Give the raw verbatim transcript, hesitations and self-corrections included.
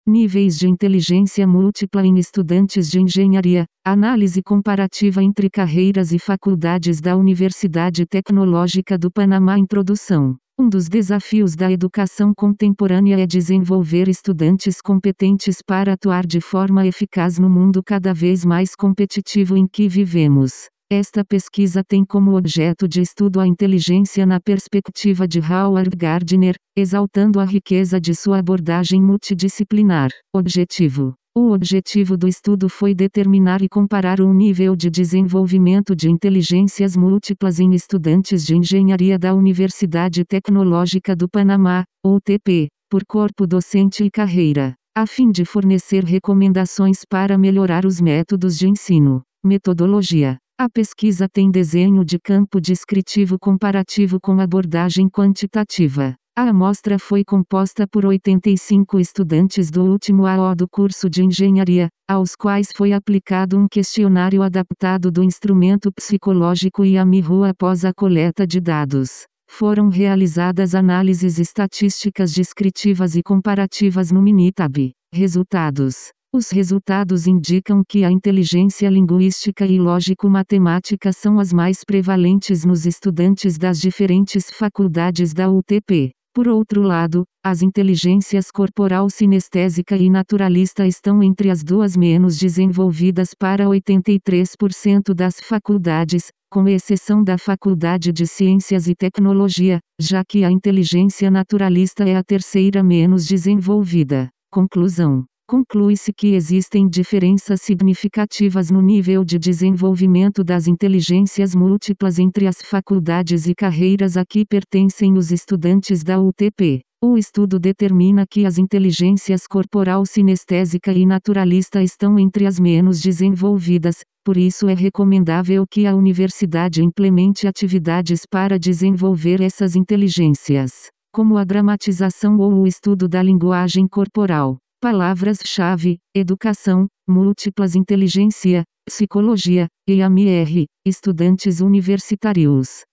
Níveis de inteligência múltipla em estudantes de engenharia. Análise comparativa entre carreiras e faculdades da Universidade Tecnológica do Panamá. Introdução. Um dos desafios da educação contemporânea é desenvolver estudantes competentes para atuar de forma eficaz no mundo cada vez mais competitivo em que vivemos. Esta pesquisa tem como objeto de estudo a inteligência na perspectiva de Howard Gardner, exaltando a riqueza de sua abordagem multidisciplinar. Objetivo. O objetivo do estudo foi determinar e comparar o nível de desenvolvimento de inteligências múltiplas em estudantes de engenharia da Universidade Tecnológica do Panamá, U T P, por corpo docente e carreira, a fim de fornecer recomendações para melhorar os métodos de ensino. Metodologia. A pesquisa tem desenho de campo descritivo comparativo com abordagem quantitativa. A amostra foi composta por oitenta e cinco estudantes do último ano do curso de engenharia, aos quais foi aplicado um questionário adaptado do instrumento psicológico I A M I-R U após a coleta de dados. Foram realizadas análises estatísticas descritivas e comparativas no Minitab. Resultados. Os resultados indicam que a inteligência linguística e lógico-matemática são as mais prevalentes nos estudantes das diferentes faculdades da U T P. Por outro lado, as inteligências corporal sinestésica e naturalista estão entre as duas menos desenvolvidas para oitenta e três por cento das faculdades, com exceção da Faculdade de Ciências e Tecnologia, já que a inteligência naturalista é a terceira menos desenvolvida. Conclusão. Conclui-se que existem diferenças significativas no nível de desenvolvimento das inteligências múltiplas entre as faculdades e carreiras a que pertencem os estudantes da U T P. O estudo determina que as inteligências corporal sinestésica e naturalista estão entre as menos desenvolvidas, por isso é recomendável que a universidade implemente atividades para desenvolver essas inteligências, como a dramatização ou o estudo da linguagem corporal. Palavras-chave: educação, múltiplas inteligência, psicologia, E A M I-R, estudantes universitários.